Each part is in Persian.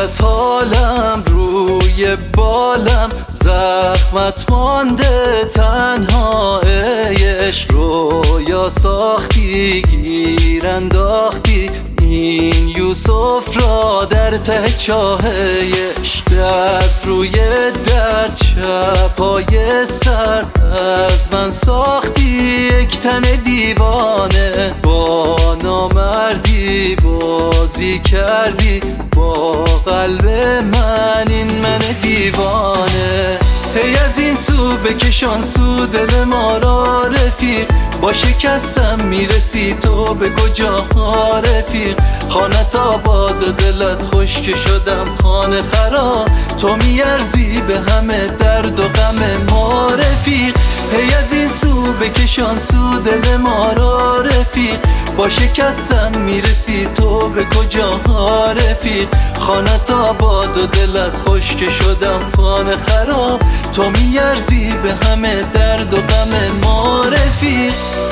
از حالم روی بالم زخمت مانده، تنها عشق رویا ساختی، گیر انداختی این یوسف را در ته چاه عشق. درد روی درد، شب‌های سرد از من ساختی یک تن دیوانه. با نامردی بازی کردی با قلب من، این من دیوانه. هی از این سو بکشان سو دل ما را رفیق، با شکستم میرسی تو به کجا رفیق. خانت آباد و دلت خشک شدم خانه خراب، تو میارزی به همه درد و غم ما رفیق. هی از این سو بکشان سو دل ما را رفیق، با شکستم میرسی تو به کجا رفیق. خانت آباد و دلت خشک شدم خانه خراب، تو میارزی به همه درد و غم ما رفیق.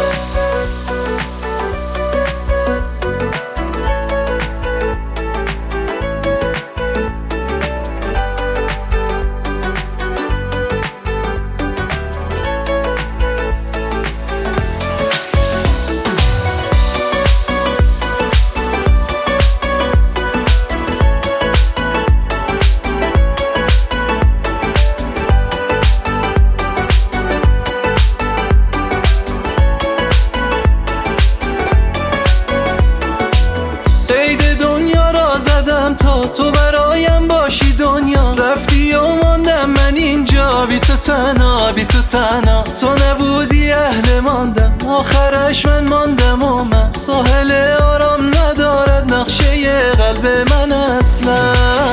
تا تو برایم باشی دنیا، رفتی و ماندم من اینجا بی تو تنها، بی تو تنها. تو نبودی اهل ماندم، آخرش من ماندم و من ساحل آرام ندارد نقشه قلب من اصلا.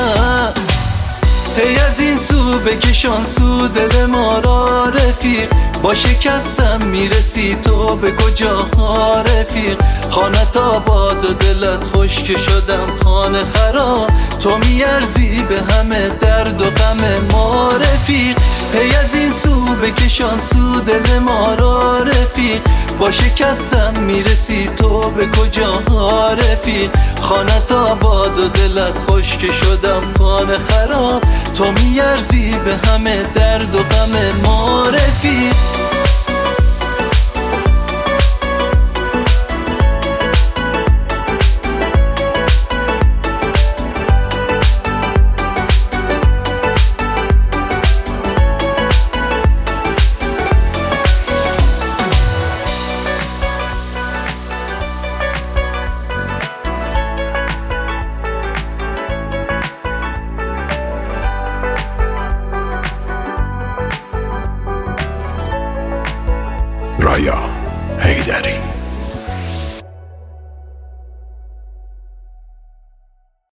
هی از این سو بکشان سو دل ما را رفیق، با شکستم میرسی تو به کجا رفیق. خانت آباد و دلت خشک شدم خانه خراب، تو میارزی به همه درد و غم ما رفیق. هی از این سو بکشان سو دل ما را رفیق، با شکستم میرسی تو به کجا رفیق. خانت آباد و دلت خشک شدم خانه خراب، تو میارزی به همه درد و غم ما رفیق. Raya.